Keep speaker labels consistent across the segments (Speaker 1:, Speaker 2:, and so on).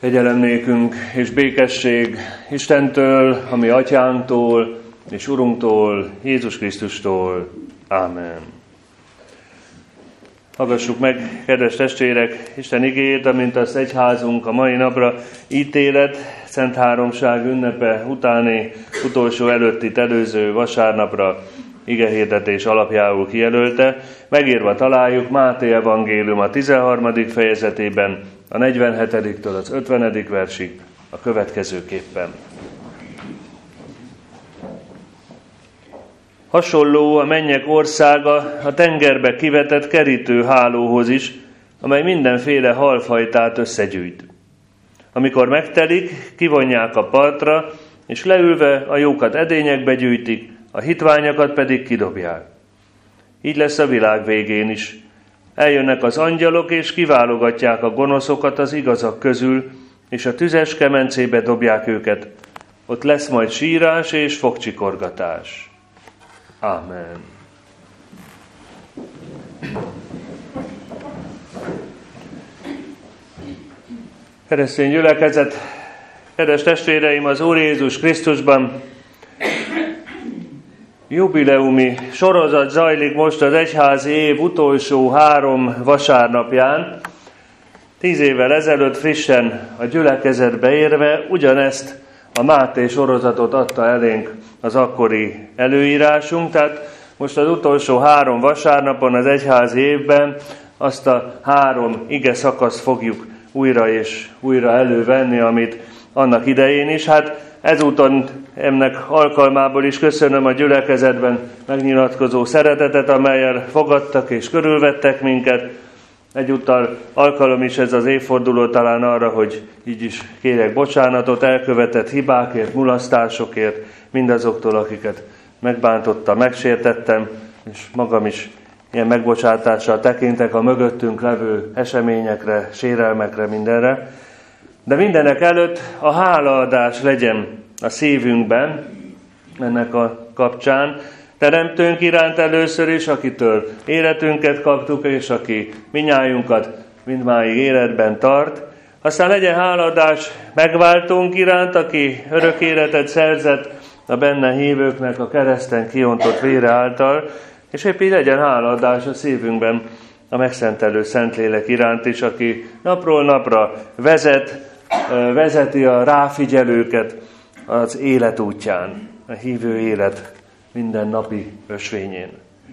Speaker 1: Kegyelem nékünk és békesség Istentől, a mi atyánktól és Urunktól, Jézus Krisztustól. Ámen. Hallgassuk meg, kedves testvérek, Isten igéjét, amint azt egyházunk a mai napra ítélet, Szent Háromság ünnepe utáni, utolsó előtti előző vasárnapra igehirdetés alapjául kijelölte. Megírva találjuk Máté evangélium a 13. fejezetében, a 47-től az 50. versig a következőképpen. Hasonló a mennyek országa a tengerbe kivetett kerítőhálóhoz is, amely mindenféle halfajtát összegyűjt. Amikor megtelik, kivonják a partra, és leülve a jókat edényekbe gyűjtik, a hitványokat pedig kidobják. Így lesz a világ végén is. Eljönnek az angyalok, és kiválogatják a gonoszokat az igazak közül, és a tüzes kemencébe dobják őket. Ott lesz majd sírás és fogcsikorgatás. Ámen. Keresztény gyülekezet, kedves testvéreim, az Úr Jézus Krisztusban jubileumi sorozat zajlik most az egyházi év utolsó 3 vasárnapján. 10 évvel ezelőtt frissen a gyülekezetbe érve ugyanezt a Máté sorozatot adta elénk az akkori előírásunk, tehát most az utolsó 3 vasárnapon az egyházi évben azt a 3 ige szakaszt fogjuk újra és újra elővenni, amit annak idején is. Hát ezúton ennek alkalmából is köszönöm a gyülekezetben megnyilatkozó szeretetet, amellyel fogadtak és körülvettek minket. Egyúttal alkalom is ez az évforduló talán arra, hogy így is kérjek bocsánatot elkövetett hibákért, mulasztásokért, mindazoktól, akiket megbántottam, megsértettem, és magam is ilyen megbocsátással tekintek a mögöttünk levő eseményekre, sérelmekre, mindenre. De mindenek előtt a hálaadás legyen a szívünkben ennek a kapcsán. Teremtőnk iránt először is, akitől életünket kaptuk, és aki minnyájunkat mindmáig életben tart. Aztán legyen hálaadás megváltónk iránt, aki örök életet szerzett a benne hívőknek a kereszten kiontott vére által, és épp így legyen hálaadás a szívünkben a megszentelő Szentlélek iránt is, aki napról napra vezeti a ráfigyelőket az élet útján, a hívő élet minden napi ösvényén.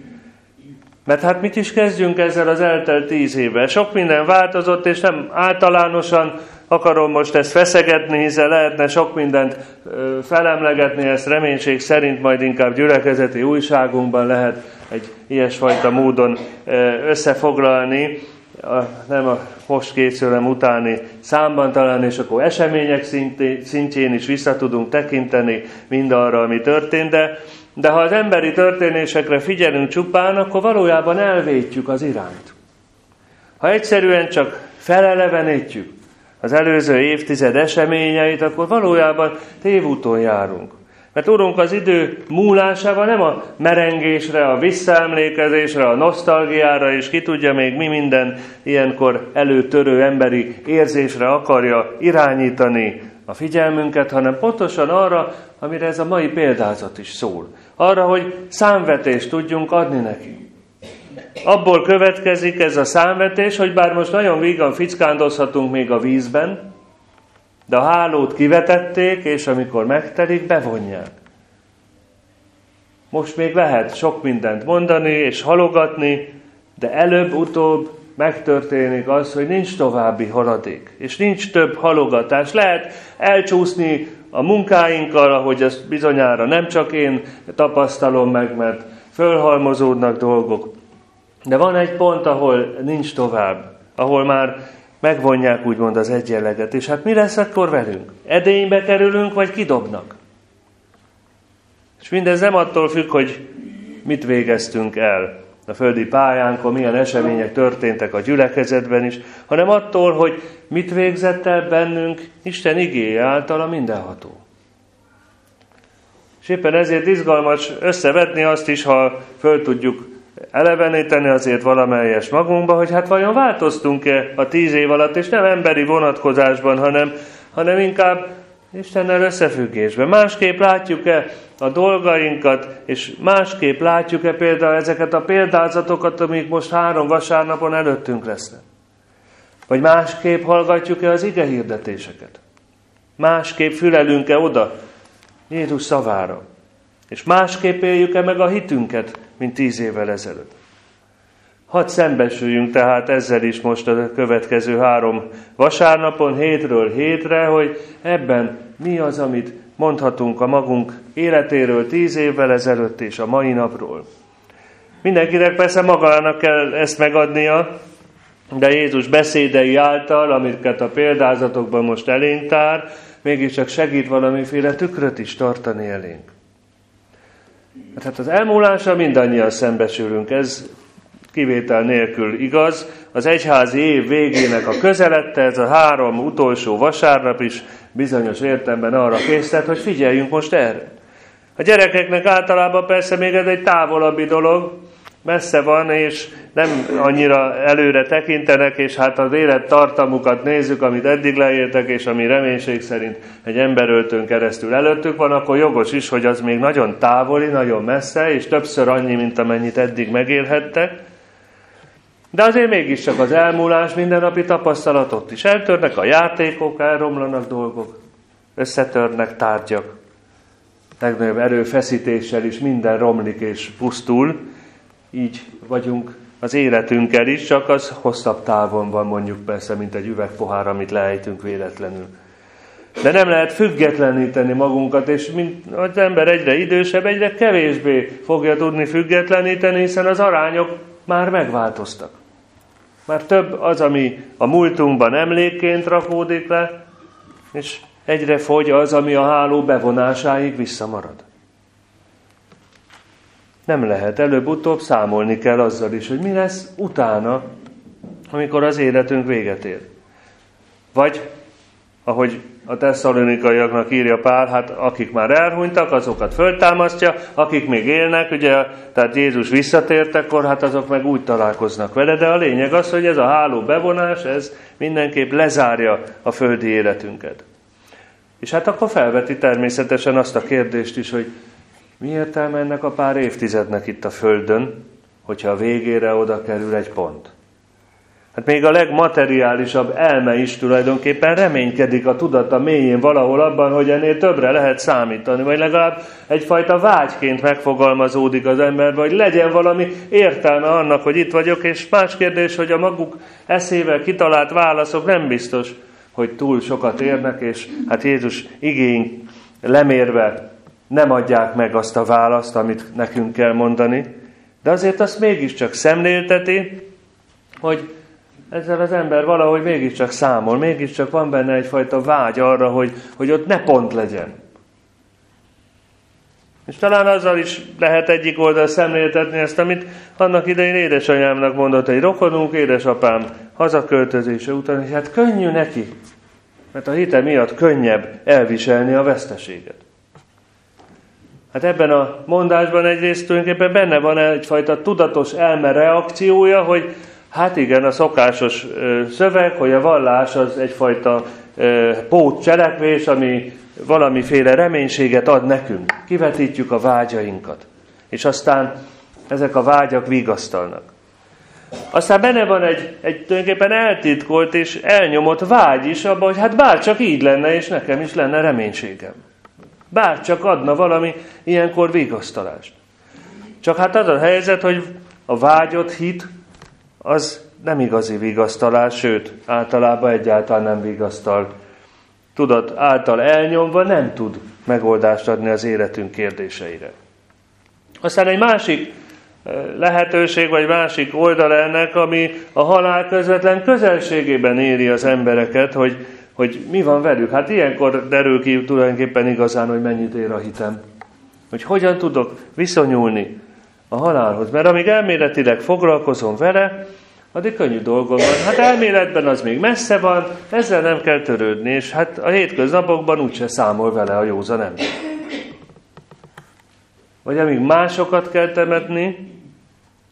Speaker 1: Mert hát mit is kezdjünk ezzel az eltelt 10 évvel? Sok minden változott, és nem általánosan akarom most ezt feszegetni, hiszen lehetne sok mindent felemlegetni, ezt reménység szerint majd inkább gyülekezeti újságunkban lehet egy ilyesfajta módon összefoglalni, nem a most készülem utáni számban talán, és akkor események szintjén is vissza tudunk tekinteni mindarra, ami történt, de ha az emberi történésekre figyelünk csupán, akkor valójában elvétjük az irányt. Ha egyszerűen csak felelevenítjük az előző évtized eseményeit, akkor valójában tévúton járunk. Mert Urunk az idő múlásával nem a merengésre, a visszaemlékezésre, a nosztalgiára, és ki tudja még mi minden ilyenkor előtörő emberi érzésre akarja irányítani a figyelmünket, hanem pontosan arra, amire ez a mai példázat is szól. Arra, hogy számvetést tudjunk adni neki. Abból következik ez a számvetés, hogy bár most nagyon vígan fickándozhatunk még a vízben, de a hálót kivetették, és amikor megtelik, bevonják. Most még lehet sok mindent mondani és halogatni, de előbb-utóbb megtörténik az, hogy nincs további haladék, és nincs több halogatás. Lehet elcsúszni a munkáinkkal, ahogy ezt bizonyára nem csak én tapasztalom meg, mert fölhalmozódnak dolgok. De van egy pont, ahol nincs tovább, ahol már megvonják úgymond az egyenleget. És hát mi lesz akkor velünk? Edénybe kerülünk, vagy kidobnak? És mindez nem attól függ, hogy mit végeztünk el a földi pályánkon, milyen események történtek a gyülekezetben is, hanem attól, hogy mit végzett el bennünk Isten igéje által a mindenható. És éppen ezért izgalmas összevetni azt is, ha föl tudjuk eleveníteni azért valamelyes magunkba, hogy hát vajon változtunk-e a 10 év alatt, és nem emberi vonatkozásban, hanem inkább Istennel összefüggésben. Másképp látjuk-e a dolgainkat, és másképp látjuk-e például ezeket a példázatokat, amik most 3 vasárnapon előttünk lesznek. Vagy másképp hallgatjuk-e az ige hirdetéseket. Másképp fülelünk-e oda Jézus szavára. És másképp éljük-e meg a hitünket, mint 10 évvel ezelőtt. Hadd szembesüljünk tehát ezzel is most a következő 3 vasárnapon, hétről hétre, hogy ebben mi az, amit mondhatunk a magunk életéről 10 évvel ezelőtt és a mai napról. Mindenkinek persze magának kell ezt megadnia, de Jézus beszédei által, amiket a példázatokban most elénk tár, mégiscsak segít valamiféle tükröt is tartani elénk. Hát az elmúlással mindannyian szembesülünk, ez kivétel nélkül igaz. Az egyházi év végének a közelette, ez a 3 utolsó vasárnap is bizonyos értelemben arra késztet, hogy figyeljünk most erre. A gyerekeknek általában persze még ez egy távolabbi dolog, messze van, és nem annyira előre tekintenek, és hát az élettartamukat nézzük, amit eddig leéltek, és ami reménység szerint egy emberöltőn keresztül előttük van, akkor jogos is, hogy az még nagyon távoli, nagyon messze, és többször annyi, mint amennyit eddig megélhettek. De azért mégiscsak az elmúlás mindennapi tapasztalatot is. Eltörnek a játékok, elromlanak dolgok, összetörnek tárgyak. Legnagyobb erőfeszítéssel is minden romlik és pusztul. Így vagyunk az életünkkel is, csak az hosszabb távon van mondjuk persze, mint egy üvegpohár, amit leejtünk véletlenül. De nem lehet függetleníteni magunkat, és mint az ember egyre idősebb, egyre kevésbé fogja tudni függetleníteni, hiszen az arányok már megváltoztak. Már több az, ami a múltunkban emlékként rakódik le, és egyre fogy az, ami a háló bevonásáig visszamarad. Nem lehet, előbb-utóbb számolni kell azzal is, hogy mi lesz utána, amikor az életünk véget ér. Vagy, ahogy a tesszalonikaiaknak írja Pál, hát akik már elhunytak, azokat föltámasztja, akik még élnek, ugye, tehát Jézus visszatértekor, hát azok meg úgy találkoznak vele, de a lényeg az, hogy ez a háló bevonás, ez mindenképp lezárja a földi életünket. És hát akkor felveti természetesen azt a kérdést is, hogy mi értelme ennek a pár évtizednek itt a Földön, hogyha a végére oda kerül egy pont? Hát még a legmateriálisabb elme is tulajdonképpen reménykedik a tudata mélyén valahol abban, hogy ennél többre lehet számítani, vagy legalább egyfajta vágyként megfogalmazódik az emberben, hogy legyen valami értelme annak, hogy itt vagyok, és más kérdés, hogy a maguk eszével kitalált válaszok nem biztos, hogy túl sokat érnek, és hát Jézus igény lemérve nem adják meg azt a választ, amit nekünk kell mondani, de azért azt mégiscsak szemlélteti, hogy ezzel az ember valahogy mégiscsak számol, mégiscsak van benne egyfajta vágy arra, hogy ott ne pont legyen. És talán azzal is lehet egyik oldal szemléltetni ezt, amit annak idején édesanyámnak mondott egy rokonunk, édesapám hazaköltözése után, hogy hát könnyű neki, mert a hite miatt könnyebb elviselni a veszteséget. Hát ebben a mondásban egyrészt tulajdonképpen benne van egyfajta tudatos elme reakciója, hogy hát igen, a szokásos szöveg, hogy a vallás az egyfajta pótcselekvés, ami valamiféle reménységet ad nekünk. Kivetítjük a vágyainkat. És aztán ezek a vágyak vigasztalnak. Aztán benne van egy tulajdonképpen eltitkolt és elnyomott vágy is abban, hogy hát bárcsak így lenne, és nekem is lenne reménységem. Bárcsak adna valami ilyenkor vigasztalást. Csak hát az a helyzet, hogy a vágyott hit az nem igazi vigasztalás, sőt, általában egyáltalán nem vigasztal. Tudat által elnyomva nem tud megoldást adni az életünk kérdéseire. Aztán egy másik lehetőség, vagy másik oldal ennek, ami a halál közvetlen közelségében éri az embereket, hogy mi van velük. Hát ilyenkor derül ki tulajdonképpen igazán, hogy mennyit ér a hitem. Hogy hogyan tudok viszonyulni a halálhoz. Mert amíg elméletileg foglalkozom vele, addig könnyű dolgom van. Hát elméletben az még messze van, ezzel nem kell törődni, és hát a hétköznapokban úgyse számol vele a józan ember. Vagy amíg másokat kell temetni,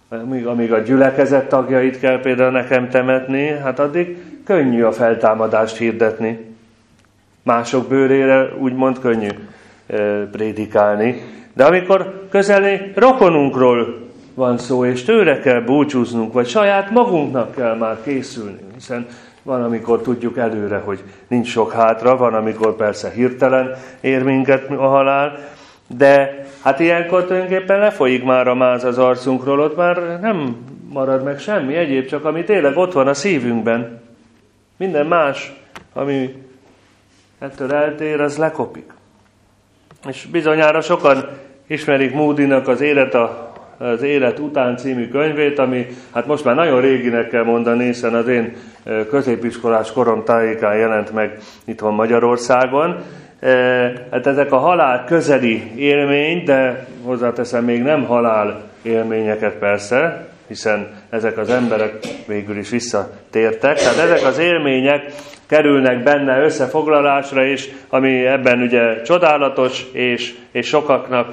Speaker 1: amíg a gyülekezet tagjait kell például nekem temetni, hát addig könnyű a feltámadást hirdetni. Mások bőrére úgymond könnyű prédikálni. De amikor közeli rokonunkról van szó, és tőle kell búcsúznunk, vagy saját magunknak kell már készülni, hiszen van, amikor tudjuk előre, hogy nincs sok hátra, van, amikor persze hirtelen ér minket a halál, de hát ilyenkor tulajdonképpen lefolyik már a máz az arcunkról, ott már nem marad meg semmi egyéb, csak ami tényleg ott van a szívünkben. Minden más, ami ettől eltér, az lekopik. És bizonyára sokan ismerik Moodynak az Élet után című könyvét, ami hát most már nagyon réginek kell mondani, hiszen az én középiskolás korom tájékán jelent meg itthon Magyarországon. Hát ezek a halál közeli élmény, de hozzáteszem, még nem halál élményeket persze, hiszen ezek az emberek végül is visszatértek. Tehát ezek az élmények kerülnek benne összefoglalásra is, ami ebben ugye csodálatos, és sokaknak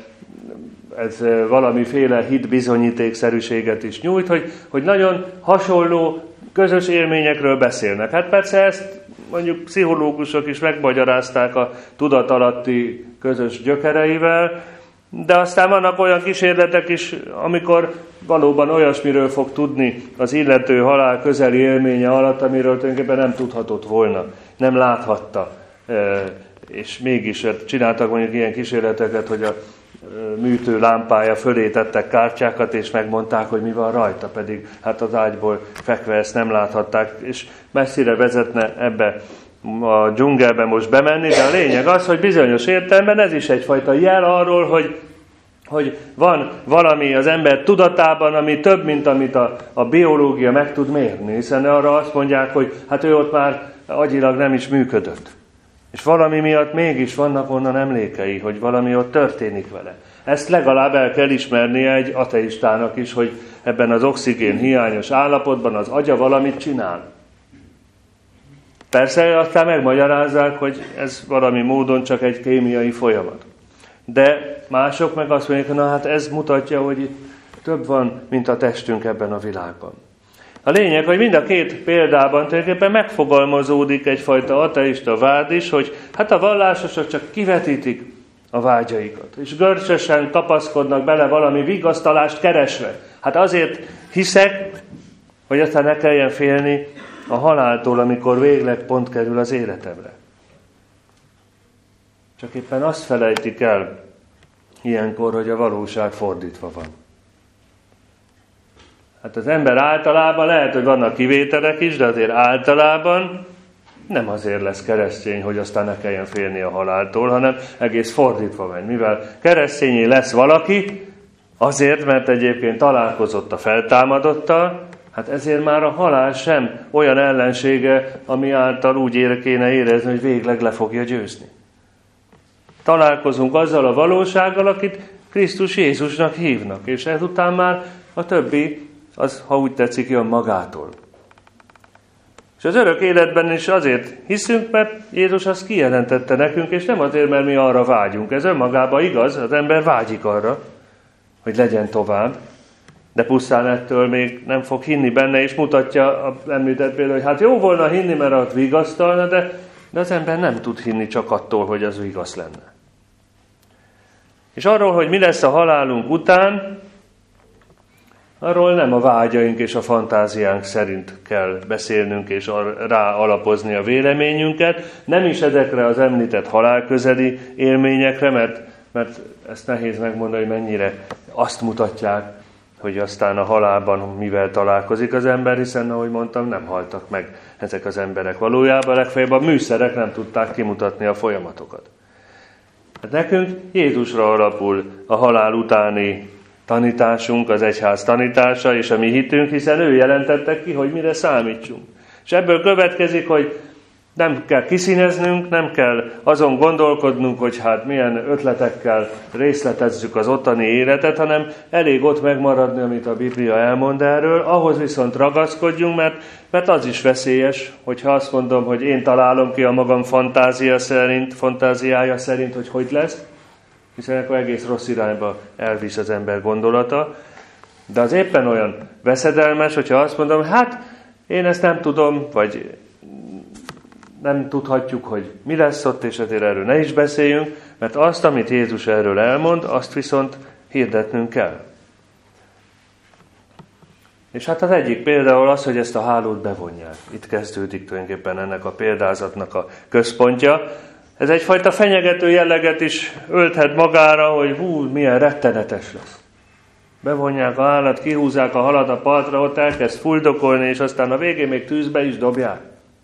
Speaker 1: ez valamiféle hitbizonyítékszerűséget is nyújt, hogy nagyon hasonló közös élményekről beszélnek. Hát persze ezt mondjuk pszichológusok is megmagyarázták a tudatalatti közös gyökereivel, de aztán vannak olyan kísérletek is, amikor valóban olyasmiről fog tudni az illető halál közeli élménye alatt, amiről tulajdonképpen nem tudhatott volna, nem láthatta. És mégis csináltak mondjuk ilyen kísérleteket, hogy a műtő lámpája fölé tettek kártyákat, és megmondták, hogy mi van rajta, pedig hát az ágyból fekve ezt nem láthatták, és messzire vezetne ebbe a dzsungelbe most bemenni, de a lényeg az, hogy bizonyos értelemben ez is egyfajta jel arról, hogy van valami az ember tudatában, ami több, mint amit a biológia meg tud mérni, hiszen arra azt mondják, hogy hát ő ott már agyilag nem is működött. És valami miatt mégis vannak onnan emlékei, hogy valami ott történik vele. Ezt legalább el kell ismernie egy ateistának is, hogy ebben az oxigén hiányos állapotban az agya valamit csinál. Persze aztán megmagyarázzák, hogy ez valami módon csak egy kémiai folyamat. De mások meg azt mondják, na hát ez mutatja, hogy itt több van, mint a testünk ebben a világban. A lényeg, hogy mind a két példában tulajdonképpen megfogalmazódik egyfajta ateista vád is, hogy hát a vallásosok csak kivetítik a vágyaikat, és görcsösen kapaszkodnak bele valami vigasztalást keresve. Hát azért hiszek, hogy aztán ne kelljen félni a haláltól, amikor végleg pont kerül az életemre. Csak éppen azt felejtik el ilyenkor, hogy a valóság fordítva van. Hát az ember általában, lehet, hogy vannak kivételek is, de azért általában nem azért lesz keresztény, hogy aztán ne kelljen félni a haláltól, hanem egész fordítva megy. Mivel keresztényé lesz valaki, azért, mert egyébként találkozott a feltámadottal, hát ezért már a halál sem olyan ellensége, ami által úgy kéne érezni, hogy végleg le fogja győzni. Találkozunk azzal a valósággal, akit Krisztus Jézusnak hívnak, és ezután már a többi, az, ha úgy tetszik, jön magától. És az örök életben is azért hiszünk, mert Jézus azt kijelentette nekünk, és nem azért, mert mi arra vágyunk. Ez önmagában igaz, az ember vágyik arra, hogy legyen tovább, de pusztán ettől még nem fog hinni benne, és mutatja a említett például, hogy hát jó volna hinni, mert ott vigasztalna, de az ember nem tud hinni csak attól, hogy az vigasz lenne. És arról, hogy mi lesz a halálunk után, arról nem a vágyaink és a fantáziánk szerint kell beszélnünk és rá alapozni a véleményünket, nem is ezekre az említett halálközeli élményekre, mert ezt nehéz megmondani, hogy mennyire azt mutatják, hogy aztán a halálban mivel találkozik az ember, hiszen, ahogy mondtam, nem haltak meg ezek az emberek valójában, legfeljebb a műszerek nem tudták kimutatni a folyamatokat. Hát nekünk Jézusra alapul a halál utáni tanításunk, az egyház tanítása és a mi hitünk, hiszen ő jelentette ki, hogy mire számítsunk. És ebből következik, hogy nem kell kiszíneznünk, nem kell azon gondolkodnunk, hogy hát milyen ötletekkel részletezzük az ottani életet, hanem elég ott megmaradni, amit a Biblia elmond erről, ahhoz viszont ragaszkodjunk, mert az is veszélyes, hogyha azt mondom, hogy én találom ki a magam fantáziája szerint, hogy lesz, hiszen akkor egész rossz irányba elvisz az ember gondolata. De az éppen olyan veszedelmes, hogyha azt mondom, hát én ezt nem tudom, vagy nem tudhatjuk, hogy mi lesz ott, és ezért erről ne is beszéljünk, mert azt, amit Jézus erről elmond, azt viszont hirdetnünk kell. És hát az egyik például az, hogy ezt a hálót bevonják. Itt kezdődik tulajdonképpen ennek a példázatnak a központja. Ez egyfajta fenyegető jelleget is ölthet magára, hogy milyen rettenetes lesz. Bevonják a hálat, kihúzzák a halat a partra, ott elkezd fuldokolni, és aztán a végén még tűzbe is dobják.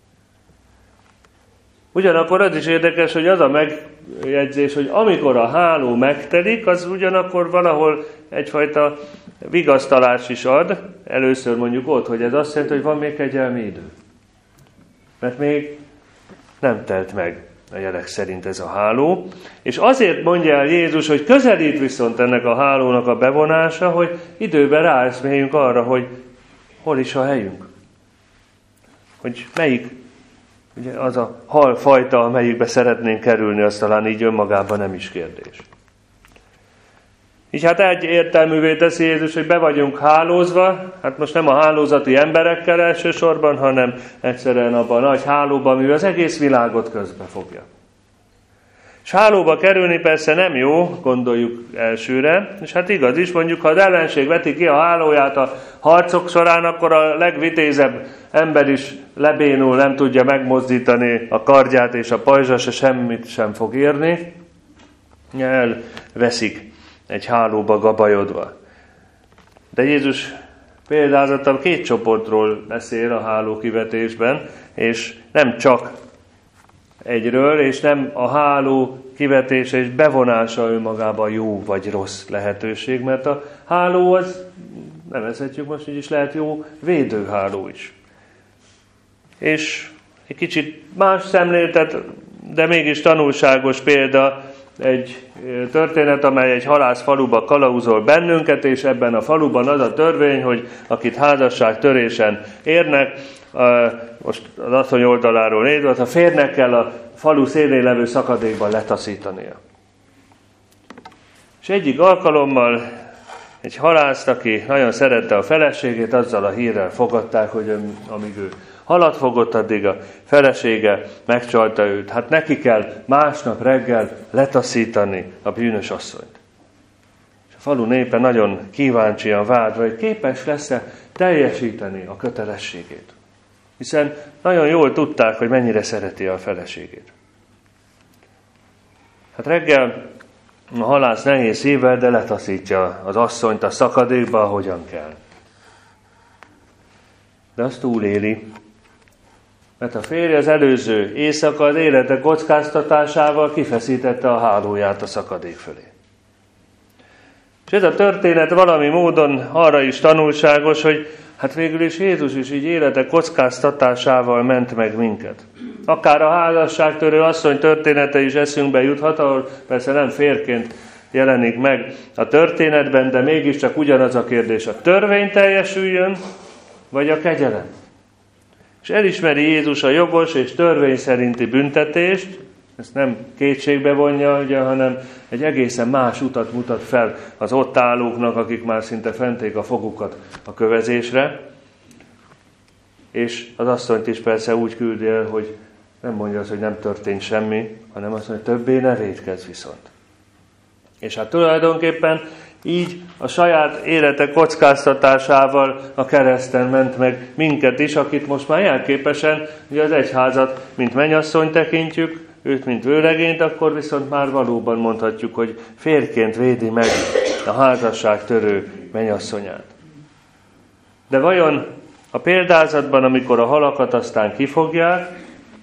Speaker 1: Ugyanakkor az is érdekes, hogy az a megjegyzés, hogy amikor a háló megtelik, az ugyanakkor valahol egyfajta vigasztalás is ad. Először mondjuk ott, hogy ez azt jelenti, hogy van még kegyelmi idő. Mert még nem telt meg a jelek szerint ez a háló. És azért mondja el Jézus, hogy közelít viszont ennek a hálónak a bevonása, hogy időben ráeszméljünk arra, hogy hol is a helyünk. Hogy melyik ugye az a halfajta, amelyikbe szeretnénk kerülni, az talán így önmagában nem is kérdés. Így hát egyértelművé teszi Jézus, hogy be vagyunk hálózva, hát most nem a hálózati emberekkel elsősorban, hanem egyszerűen abban a nagy hálóban, ami az egész világot közbefogja. És hálóba kerülni persze nem jó, gondoljuk elsőre, és hát igaz is, mondjuk, ha az ellenség veti ki a hálóját a harcok során, akkor a legvitézebb ember is lebénul, nem tudja megmozdítani a kardját, és a pajzsa se semmit sem fog érni. Elveszik egy hálóba gabajodva. De Jézus példázatban két csoportról beszél a hálókivetésben, és nem csak egyről, és nem a háló kivetése és bevonása önmagában jó vagy rossz lehetőség, mert a háló az, nevezhetjük most így is, lehet jó védőháló is. És egy kicsit más szemléltet, de mégis tanulságos példa, egy történet, amely egy halászfaluba kalauzol bennünket, és ebben a faluban az a törvény, hogy akit házasságtörésen érnek, most az asszony oldaláról nézve, a férnek kell a falu szélén levő szakadékban letaszítania. És egyik alkalommal egy halászt, aki nagyon szerette a feleségét, azzal a hírrel fogadták, hogy amíg ő halat fogott, addig a felesége megcsalta őt. Hát neki kell másnap reggel letaszítani a bűnös asszonyt. És a falu népe nagyon kíváncsian várva, hogy képes lesz-e teljesíteni a kötelességét. Hiszen nagyon jól tudták, hogy mennyire szereti a feleségét. Hát reggel a halász nehéz szívvel, de letaszítja az asszonyt a szakadékba, ahogyan kell. De azt túléli, mert a férje az előző éjszaka az élete kockáztatásával kifeszítette a hálóját a szakadék fölé. És ez a történet valami módon arra is tanulságos, hogy hát végül is Jézus is így élete kockáztatásával ment meg minket. Akár a házasságtörő asszony története is eszünkbe juthat, ahol persze nem férként jelenik meg a történetben, de mégiscsak ugyanaz a kérdés, a törvény teljesüljön, vagy a kegyelem. És elismeri Jézus a jogos és törvény szerinti büntetést, ezt nem kétségbe vonja, ugye, hanem egy egészen más utat mutat fel az ott állóknak, akik már szinte fenték a fogukat a kövezésre, és az asszonyt is persze úgy küldi el, hogy nem mondja azt, hogy nem történt semmi, hanem azt mondja, hogy többé ne vétkezz viszont. És hát tulajdonképpen így a saját élete kockáztatásával a kereszten ment meg minket is, akit most már jelképesen, ugye az egyházat, mint mennyasszony tekintjük, őt, mint vőlegényt, akkor viszont már valóban mondhatjuk, hogy férjként védi meg a házasságtörő mennyasszonyát. De vajon a példázatban, amikor a halakat aztán kifogják,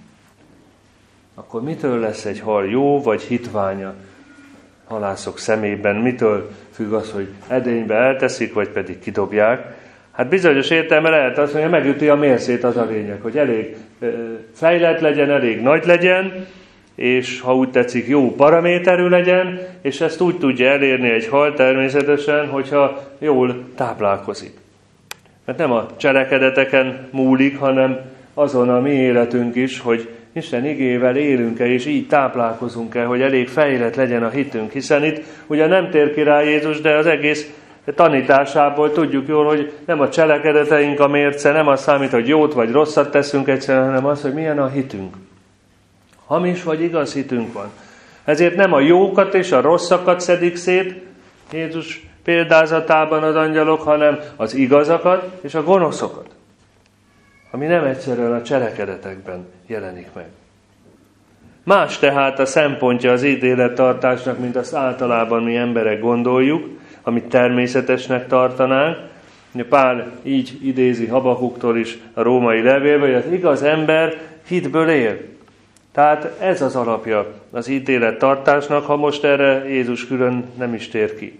Speaker 1: akkor mitől lesz egy hal jó vagy hitványa halászok szemében? Mitől függ az, hogy edénybe elteszik, vagy pedig kidobják? Hát bizonyos értelme lehet az, hogy megüti a mércét, az a lényeg, hogy elég fejlett legyen, elég nagy legyen, és ha úgy tetszik, jó paraméterű legyen, és ezt úgy tudja elérni egy hal természetesen, hogyha jól táplálkozik. Mert nem a cselekedeteken múlik, hanem azon a mi életünk is, hogy Isten igével élünk-e, és így táplálkozunk-e, hogy elég fejlett legyen a hitünk. Hiszen itt ugye nem tér ki rá Jézus, de az egész tanításából tudjuk jól, hogy nem a cselekedeteink a mérce, nem az számít, hogy jót vagy rosszat teszünk egyszerűen, hanem az, hogy milyen a hitünk. Hamis vagy igaz hitünk van. Ezért nem a jókat és a rosszakat szedik szét Jézus példázatában az angyalok, hanem az igazakat és a gonoszokat, ami nem egyszerűen a cselekedetekben jelenik meg. Más tehát a szempontja az ítélettartásnak, mint azt általában mi emberek gondoljuk, amit természetesnek tartanánk. Pál így idézi Habakuktól is a római levélben, hogy az igaz ember hitből él. Tehát ez az alapja az ítélettartásnak, ha most erre Jézus külön nem is tér ki.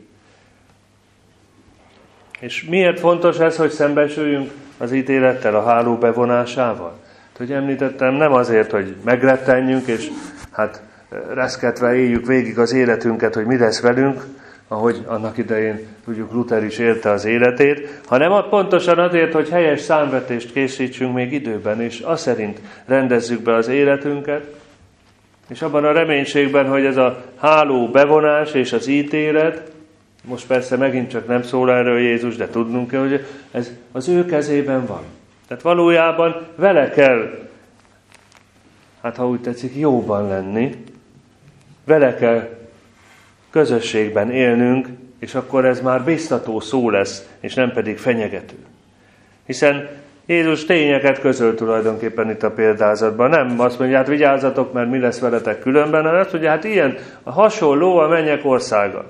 Speaker 1: És miért fontos ez, hogy szembesüljünk az ítélettel, a háló bevonásával? Hogy említettem, nem azért, hogy megrettenjünk, és hát reszketve éljük végig az életünket, hogy mi lesz velünk, ahogy annak idején tudjuk Luther is élte az életét, hanem pontosan azért, hogy helyes számvetést készítsünk még időben, és azt szerint rendezzük be az életünket, és abban a reménységben, hogy ez a háló bevonás és az ítélet, most persze megint csak nem szól erről Jézus, de tudnunk kell, hogy ez az ő kezében van. Tehát valójában vele kell, hát ha úgy tetszik, jóban lenni, vele kell közösségben élnünk, és akkor ez már biztató szó lesz, és nem pedig fenyegető. Hiszen Jézus tényeket közöl tulajdonképpen itt a példázatban. Nem azt mondja, hát vigyázzatok, mert mi lesz veletek különben, hanem azt mondja, hát ilyen a hasonló a mennyek országa.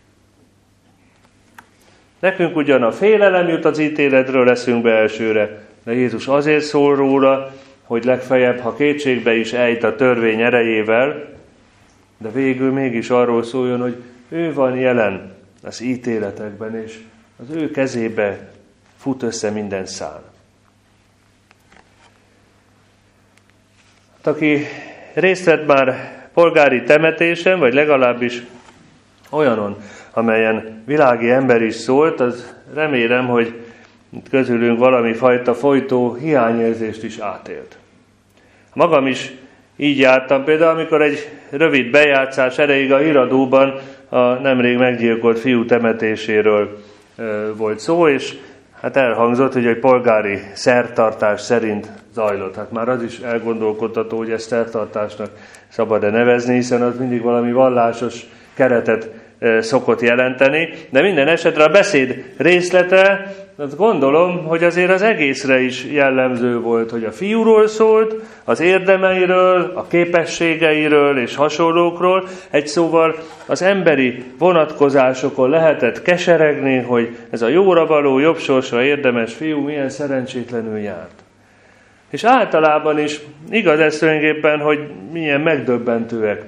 Speaker 1: Nekünk ugyan a félelem jut az ítéletről, leszünk be elsőre, de Jézus azért szól róla, hogy legfeljebb, ha kétségbe is ejt a törvény erejével, de végül mégis arról szóljon, hogy ő van jelen az ítéletekben, és az ő kezébe fut össze minden szál. Hát, aki részt vett már polgári temetésen, vagy legalábbis olyanon, amelyen világi ember is szólt, az remélem, hogy itt közülünk valami fajta folytó hiányérzést is átélt. Magam is így jártam, például amikor egy rövid bejátszás erejéig a híradóban a nemrég meggyilkolt fiú temetéséről volt szó, és hát elhangzott, hogy egy polgári szertartás szerint zajlott. Hát már az is elgondolkodtató, hogy ezt szertartásnak szabad-e nevezni, hiszen az mindig valami vallásos keretet szokott jelenteni, de minden esetre a beszéd részlete, azt gondolom, hogy azért az egészre is jellemző volt, hogy a fiúról szólt, az érdemeiről, a képességeiről és hasonlókról, egy szóval az emberi vonatkozásokon lehetett keseregni, hogy ez a jóra való, jobb sorsra érdemes fiú milyen szerencsétlenül járt. És általában is igaz ez tulajdonképpen, hogy milyen megdöbbentőek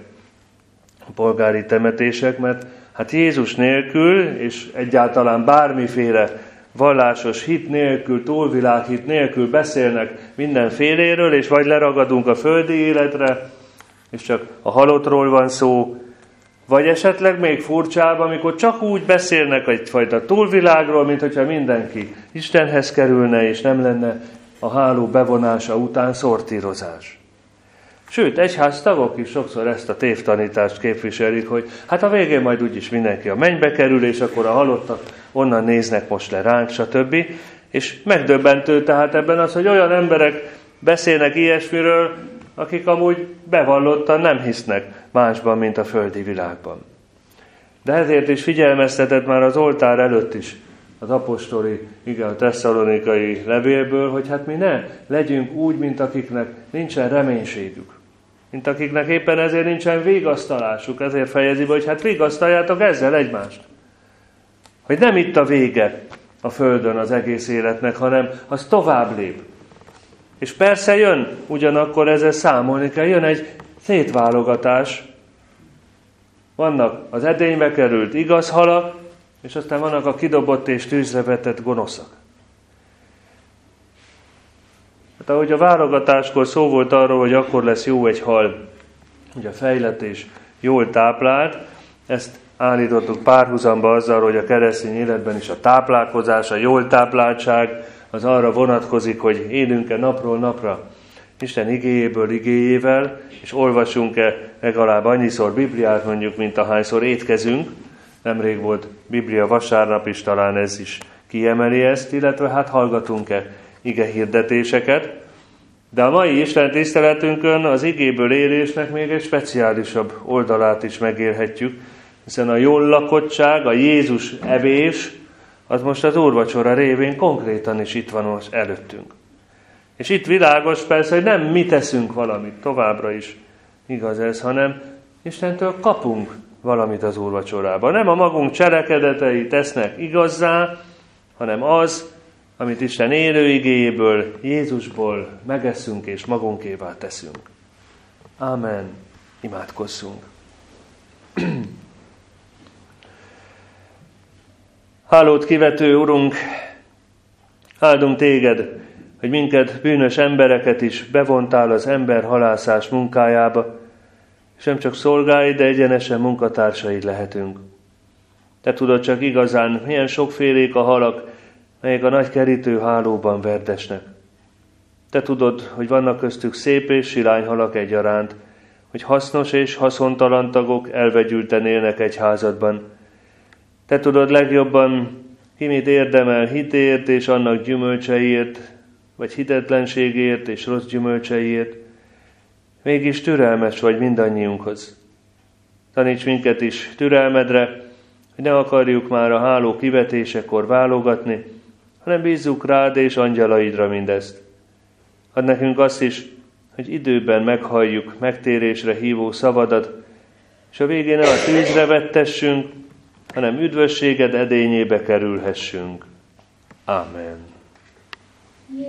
Speaker 1: a polgári temetések, mert hát Jézus nélkül, és egyáltalán bármiféle vallásos hit nélkül, túlvilághit nélkül beszélnek mindenféléről, és vagy leragadunk a földi életre, és csak a halottról van szó, vagy esetleg még furcsább, amikor csak úgy beszélnek egyfajta túlvilágról, mint hogyha mindenki Istenhez kerülne, és nem lenne a háló bevonása után szortírozás. Sőt, egyháztagok is sokszor ezt a tévtanítást képviselik, hogy hát a végén majd úgyis mindenki a mennybe kerül, és akkor a halottak onnan néznek most le ránk, stb. És megdöbbentő tehát ebben az, hogy olyan emberek beszélnek ilyesmiről, akik amúgy bevallottan nem hisznek másban, mint a földi világban. De ezért is figyelmeztetett már az oltár előtt is az apostoli, a tesszalonikai levélből, hogy hát mi ne legyünk úgy, mint akiknek nincsen reménységük. Mint akiknek éppen ezért nincsen vigasztalásuk. Ezért fejezi be, hogy hát vigasztaljátok ezzel egymást. Hogy nem itt a vége a földön az egész életnek, hanem az tovább lép. És persze jön, ugyanakkor ezzel számolni kell, jön egy szétválogatás. Vannak az edénybe került igaz halak, és aztán vannak a kidobott és tűzre vetett gonoszak. Hát ahogy a válogatáskor szó volt arról, hogy akkor lesz jó egy hal, hogy a fejlett és jól táplált, ezt állítottuk párhuzamba azzal, hogy a keresztény életben is a táplálkozás, a jól tápláltság az arra vonatkozik, hogy élünk-e napról napra Isten igéjéből igéjével, és olvasunk-e legalább annyiszor Bibliát mondjuk, mint ahányszor étkezünk, Nemrég volt Biblia vasárnap is, talán ez is kiemeli ezt, illetve hát hallgatunk-e ige hirdetéseket. De a mai Isten tiszteletünkön az igéből élésnek még egy speciálisabb oldalát is megélhetjük, hiszen a jól lakottság, a Jézus evés, az most az úrvacsora révén konkrétan is itt van most előttünk. És itt világos persze, hogy nem mi teszünk valamit, továbbra is igaz ez, hanem Istentől kapunk valamit az úrvacsorában. Nem a magunk cselekedetei tesznek igazzá, hanem az, amit Isten élő igéjéből, Jézusból megeszünk és magunkévá teszünk. Ámen. Imádkozzunk. Hálót kivető Urunk, áldunk Téged, hogy minket, bűnös embereket is bevontál az emberhalászás munkájába, és nem csak szolgáid, de egyenesen munkatársaid lehetünk. Te tudod csak igazán, milyen sokfélék a halak, melyek a nagy kerítőhálóban verdesnek. Te tudod, hogy vannak köztük szép és silány halak egyaránt, hogy hasznos és haszontalan tagok elvegyülten élnek egy házadban. Te tudod legjobban, ki mit érdemel hitért és annak gyümölcseiért, vagy hitetlenségért és rossz gyümölcseiért. Mégis türelmes vagy mindannyiunkhoz. Taníts minket is türelmedre, hogy ne akarjuk már a háló kivetésekor válogatni, hanem bízzuk rád és angyalaidra mindezt. Add nekünk azt is, hogy időben meghalljuk megtérésre hívó szavadat, és a végén ne a tűzre vettessünk, hanem üdvösséged edényébe kerülhessünk. Amen.